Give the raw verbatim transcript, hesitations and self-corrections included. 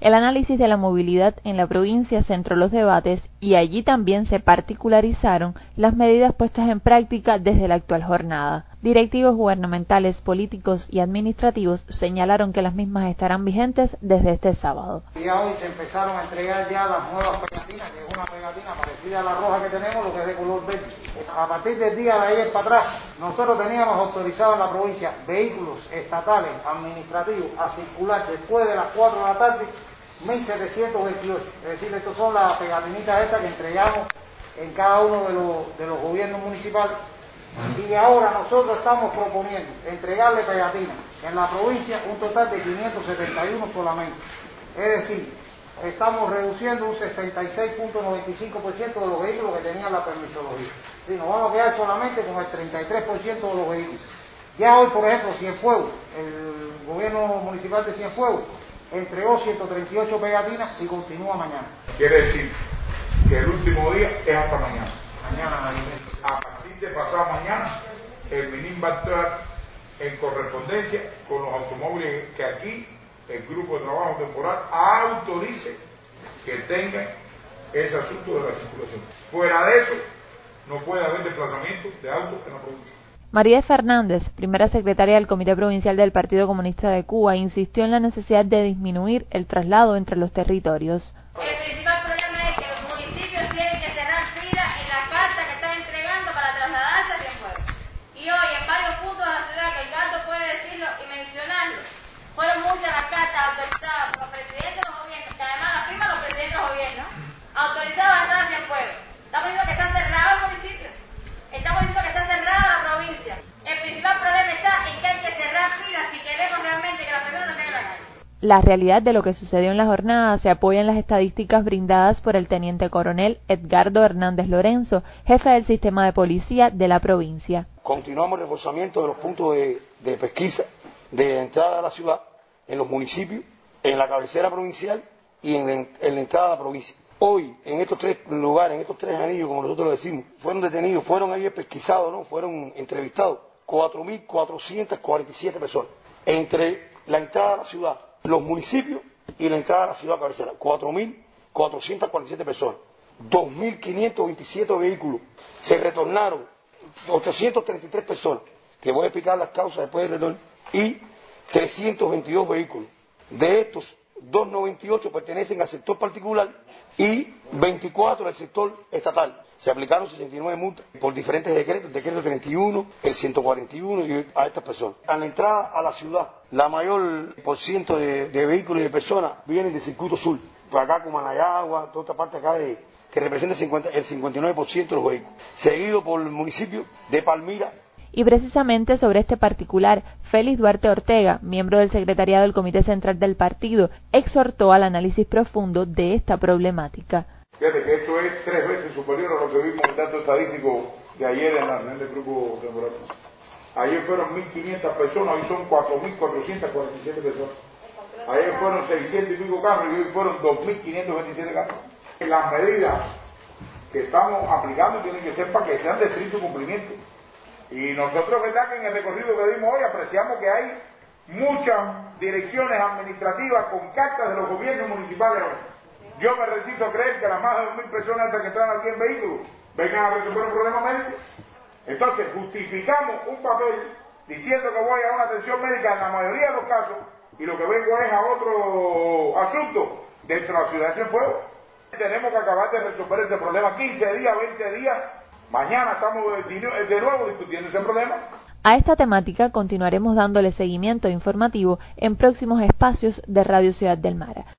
El análisis de la movilidad en la provincia centró los debates y allí también se particularizaron las medidas puestas en práctica desde la actual jornada. Directivos gubernamentales, políticos y administrativos señalaron que las mismas estarán vigentes desde este sábado. Ya hoy se empezaron a entregar ya las nuevas pegatinas, que es una pegatina parecida a la roja que tenemos, lo que es de color verde. A partir del día de ayer para atrás, nosotros teníamos autorizado en la provincia vehículos estatales, administrativos, a circular después de las cuatro de la tarde, mil setecientos veintiocho. Es decir, estas son las pegatinitas estas que entregamos en cada uno de los, de los gobiernos municipales. Y ahora nosotros estamos proponiendo entregarle pegatinas en la provincia un total de quinientos setenta y uno solamente. Es decir, estamos reduciendo un sesenta y seis punto noventa y cinco por ciento de los vehículos que tenían la permisología. Sí, nos vamos a quedar solamente con el treinta y tres por ciento de los vehículos. Ya hoy, por ejemplo, Cienfuegos, el gobierno municipal de Cienfuegos, entregó ciento treinta y ocho pegatinas y continúa mañana. Quiere decir que el último día es hasta mañana. Mañana, a partir de pasado mañana, el MINIM va a entrar en correspondencia con los automóviles que aquí el grupo de trabajo temporal autorice que tengan ese asunto de la circulación. Fuera de eso, no puede haber desplazamiento de autos en la provincia. María Fernández, primera secretaria del Comité Provincial del Partido Comunista de Cuba, insistió en la necesidad de disminuir el traslado entre los territorios. El principal problema es que los municipios tienen que cerrar filas en las cartas que están entregando para trasladarse a Cienfuegos. Y hoy en varios puntos de la ciudad, que el Ricardo puede decirlo y mencionarlo, fueron muchas las cartas autorizadas por los presidentes de los gobiernos, que además las firman los presidentes de los gobiernos, autorizados a entrar a Cienfuegos. Estamos diciendo que está cerrado el municipio. Estamos diciendo que está cerrada la provincia. El principal problema está en que hay que cerrar filas si queremos realmente que las personas no estén en la calle. La realidad de lo que sucedió en la jornada se apoya en las estadísticas brindadas por el teniente coronel Edgardo Hernández Lorenzo, jefe del sistema de policía de la provincia. Continuamos el reforzamiento de los puntos de, de pesquisa de entrada a la ciudad, en los municipios, en la cabecera provincial y en, en, en la entrada a la provincia. Hoy, en estos tres lugares, en estos tres anillos, como nosotros lo decimos, fueron detenidos, fueron ahí pesquisados, ¿no? Fueron entrevistados cuatro mil cuatrocientas cuarenta y siete personas. Entre la entrada a la ciudad, los municipios y la entrada a la ciudad cabecera, cuatro mil cuatrocientas cuarenta y siete personas. dos mil quinientos veintisiete vehículos. Se retornaron ochocientas treinta y tres personas, que voy a explicar las causas después del retorno, y trescientos veintidós vehículos. De estos, doscientos noventa y ocho pertenecen al sector particular y veinticuatro al sector estatal. Se aplicaron sesenta y nueve multas por diferentes decretos, el decreto treinta y uno, el ciento cuarenta y uno y a estas personas. A la entrada a la ciudad, la mayor por ciento de, de vehículos y de personas vienen del circuito sur, por acá como Manayagua, toda esta parte acá de, que representa el, cincuenta, el cincuenta y nueve por ciento de los vehículos, seguido por el municipio de Palmira. Y precisamente sobre este particular, Félix Duarte Ortega, miembro del secretariado del Comité Central del Partido, exhortó al análisis profundo de esta problemática. Fíjate que esto es tres veces superior a lo que vimos en el dato estadístico de ayer en la reunión del grupo temporal. Ayer fueron mil quinientas personas, hoy son cuatro mil cuatrocientas cuarenta y siete personas. Ayer fueron seiscientos y pico carros y hoy fueron dos mil quinientos veintisiete carros. Las medidas que estamos aplicando tienen que ser para que sean de estricto cumplimiento. Y nosotros, verdad, que en el recorrido que dimos hoy apreciamos que hay muchas direcciones administrativas con cartas de los gobiernos municipales. Yo me resisto a creer que las más de dos mil personas que están aquí en vehículos vengan a resolver un problema médico. Entonces justificamos un papel diciendo que voy a una atención médica en la mayoría de los casos y lo que vengo es a otro asunto dentro de la ciudad de Cienfuegos. Tenemos que acabar de resolver ese problema, quince días, veinte días. Mañana estamos de nuevo discutiendo ese problema. A esta temática continuaremos dándole seguimiento informativo en próximos espacios de Radio Ciudad del Mara.